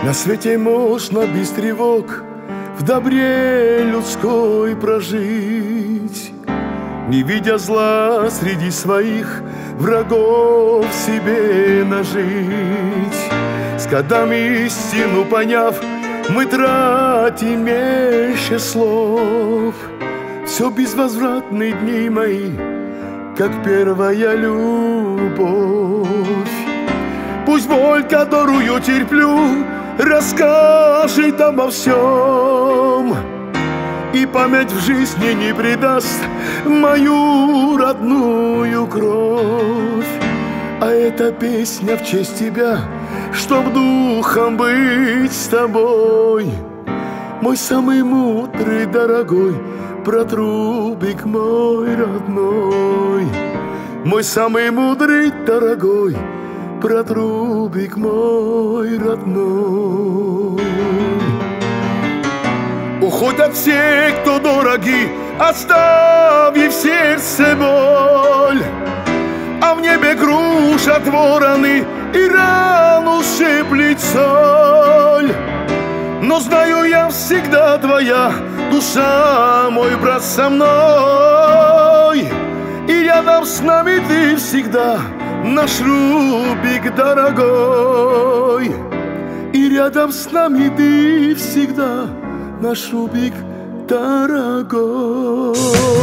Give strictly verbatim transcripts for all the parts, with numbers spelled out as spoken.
На свете можно без тревог в добре людской прожить, не видя зла среди своих врагов себе нажить. С годами истину поняв, мы тратим меньше слов. Все безвозвратные дни мои, как первая любовь. Пусть боль, которую терплю, расскажет обо всем, и память в жизни не предаст мою родную кровь. А эта песня в честь тебя, чтоб духом быть с тобой. Мой самый мудрый, дорогой протрубик мой родной. Мой самый мудрый, дорогой протрубик мой родной. Уходят все, кто дороги, оставив в сердце боль. А в небе кружат вороны и рану шиплет соль. Но знаю я, всегда твоя душа, мой брат, со мной. И рядом с нами ты всегда, наш Рубик дорогой. И рядом с нами ты всегда, наш Рубик дорогой.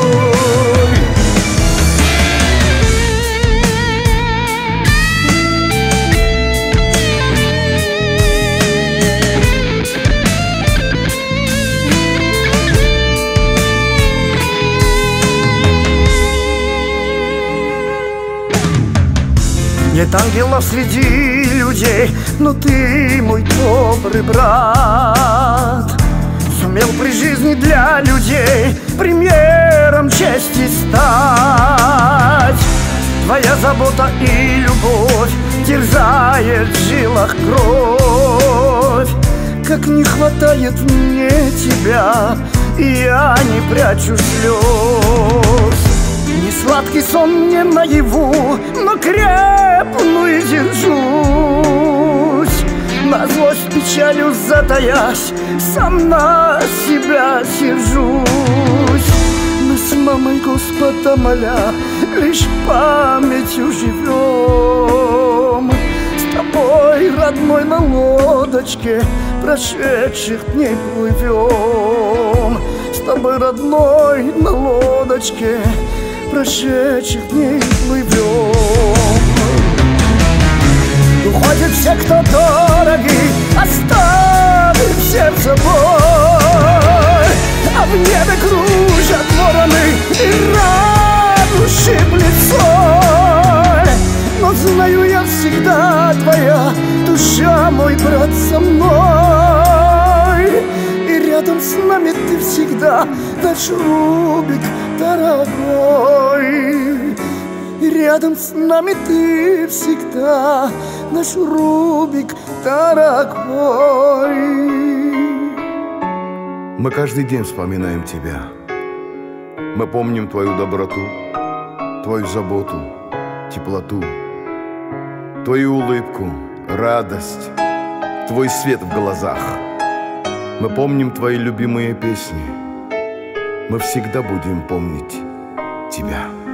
Нет ангелов среди людей, но ты, мой добрый брат, сумел при жизни для людей примером чести стать. Твоя забота и любовь терзает в жилах кровь. Как не хватает мне тебя, я не прячу слез. Не сладкий сон мне наяву, но крепну и держусь. На злость печалью затаясь, сам на себя сержусь. Мы с мамой Господа моля, лишь памятью живем. С тобой, родной, на лодочке прошедших дней плывем. С тобой, родной, на лодочке прошедших дней плывем. Уходят все, кто дороги, оставив сердце боль. А в небе кружат вороны и рану шиплет соль. Но знаю я, всегда твоя душа, мой брат, со мной. И рядом с нами ты всегда, наш Рубик дорогой. И рядом с нами ты всегда, наш Рубик дорогой. Мы каждый день вспоминаем тебя. Мы помним твою доброту, твою заботу, теплоту, твою улыбку, радость, твой свет в глазах. Мы помним твои любимые песни. Мы всегда будем помнить тебя.